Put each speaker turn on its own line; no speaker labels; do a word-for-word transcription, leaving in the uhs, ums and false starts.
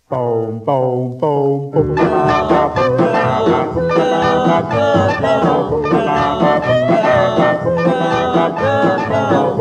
Boom, boom, boom, boom, ba, ba, boom, ba, ba, boom, ba, ba, boom, ba, ba, boom, ba, ba, boom, ba, ba, boom, ba, ba, boom, ba, ba, boom, ba, ba,